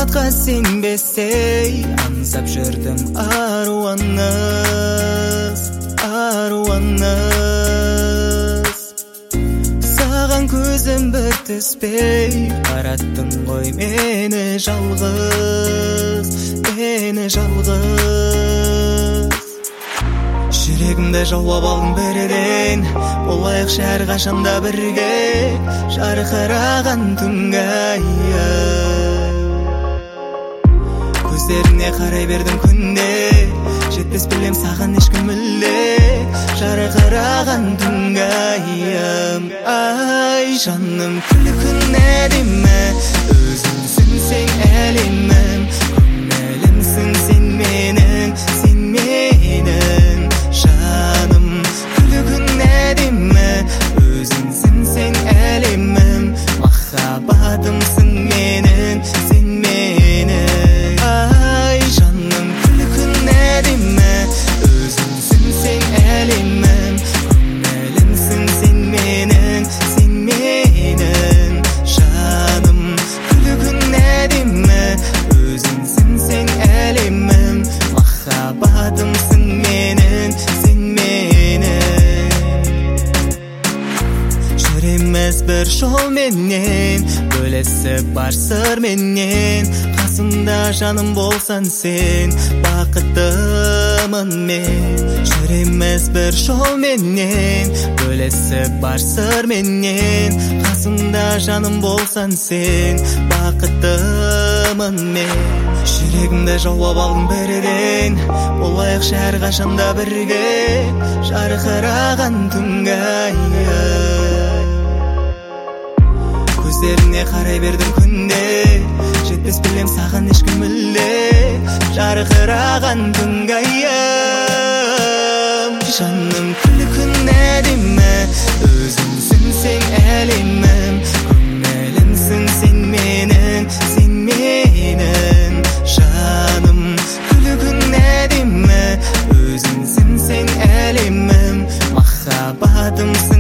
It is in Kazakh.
кыяматка сенбестей аңсап жүрдүм аруаныз саган көзүм бір түспей караттың ғой мени жалгыз жүрегимде жаулап алдың береден болайық шаар кашанда бирге жаркыраган түнгө көздерине карай бердим күндө жетпес билем саган эчким мүлде жаркыраган түнгө ай жаным күлкүн эдиме өзүңсүн сен элимим көңүлүмсүн сен менин жаным күлкүн эдиме өзүңсүн сен элимим махаббатымсың менин сен менин ай жаным күлкүн эдиме өзүңсүн сен элимим көңүлүмсүң сен менин жаным күлкүн эдиме өзүңсүн сен элимим махаббатымсың менин сен менин жүр эмес бир жол менен бөлесип бар сыр менен касымда жаным болсаң сен бакыттымын мен жүр эмес бир жол менен бөлесип бар сыр менен касымда жаным болсаң сен бакыттымын мен жүрегимде жаулап алдың береден болайық шаар кашанда бирге жаркыраган түнгө көздерине карай бердим күндө жетпес билем саган эчким мүлде жаркыраган түнгө жаным күлкүн эдиме өзүңсүн сен элимим көңүлүмсүң сен менин жаным күлкүн эдиме өзүңсүн сен элимим махаббатымсың